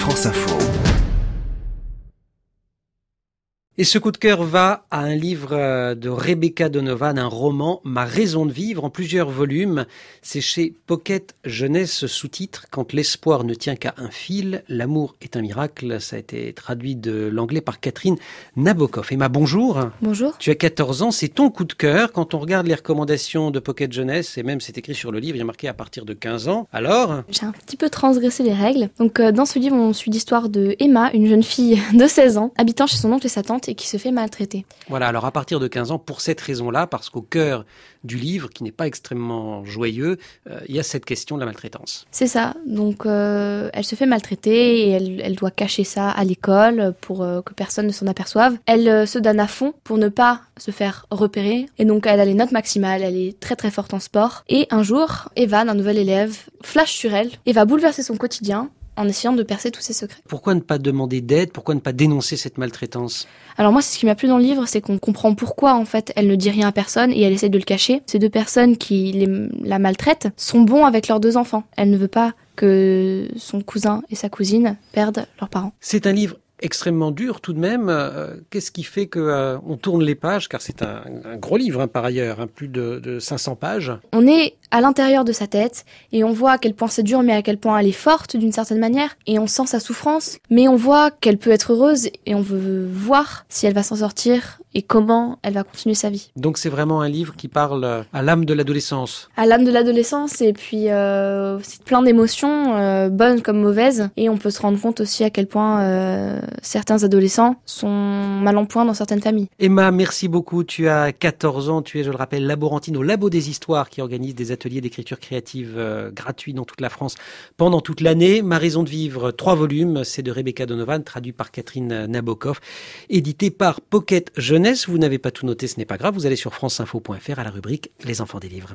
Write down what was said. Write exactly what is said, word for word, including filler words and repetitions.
France Info. Et ce coup de cœur va à un livre de Rebecca Donovan, un roman, Ma raison de vivre, en plusieurs volumes. C'est chez Pocket Jeunesse, sous-titre « Quand l'espoir ne tient qu'à un fil, l'amour est un miracle ». Ça a été traduit de l'anglais par Catherine Nabokov. Emma, bonjour. Bonjour. Tu as quatorze ans, c'est ton coup de cœur. Quand on regarde les recommandations de Pocket Jeunesse, et même c'est écrit sur le livre, il y a marqué à partir de quinze ans. Alors ? J'ai un petit peu transgressé les règles. Donc euh, dans ce livre, on suit l'histoire de Emma, une jeune fille de seize ans, habitant chez son oncle et sa tante, et qui se fait maltraiter. Voilà, alors à partir de quinze ans, pour cette raison-là, parce qu'au cœur du livre, qui n'est pas extrêmement joyeux, euh, il y a cette question de la maltraitance. C'est ça, donc euh, elle se fait maltraiter et elle, elle doit cacher ça à l'école pour euh, que personne ne s'en aperçoive. Elle euh, se donne à fond pour ne pas se faire repérer, et donc elle a les notes maximales, elle est très très forte en sport. Et un jour, Evan, un nouvel élève, flash sur elle et va bouleverser son quotidien en essayant de percer tous ses secrets. Pourquoi ne pas demander d'aide ? Pourquoi ne pas dénoncer cette maltraitance ? Alors moi, c'est ce qui m'a plu dans le livre, c'est qu'on comprend pourquoi en fait elle ne dit rien à personne et elle essaie de le cacher. Ces deux personnes qui les, la maltraitent sont bons avec leurs deux enfants. Elle ne veut pas que son cousin et sa cousine perdent leurs parents. C'est un livre extrêmement dur tout de même. Euh, qu'est-ce qui fait que euh, on tourne les pages, car c'est un, un gros livre hein, par ailleurs, hein, plus de, de cinq cents pages. On est à l'intérieur de sa tête et on voit à quel point c'est dur, mais à quel point elle est forte d'une certaine manière, et on sent sa souffrance, mais on voit qu'elle peut être heureuse et on veut voir si elle va s'en sortir et comment elle va continuer sa vie. Donc c'est vraiment un livre qui parle à l'âme de l'adolescence. À l'âme de l'adolescence, et puis euh, c'est plein d'émotions, euh, bonnes comme mauvaises, et on peut se rendre compte aussi à quel point euh, certains adolescents sont mal en point dans certaines familles. Emma, merci beaucoup. Tu as quatorze ans, tu es, je le rappelle, laborantine au Labo des Histoires qui organise des ateliers d'écriture créative euh, gratuits dans toute la France pendant toute l'année. Ma raison de vivre, trois volumes, c'est de Rebecca Donovan, traduit par Catherine Nabokov, édité par Pocket Jeunesse. Vous n'avez pas tout noté, ce n'est pas grave, vous allez sur franceinfo point fr à la rubrique Les enfants des livres.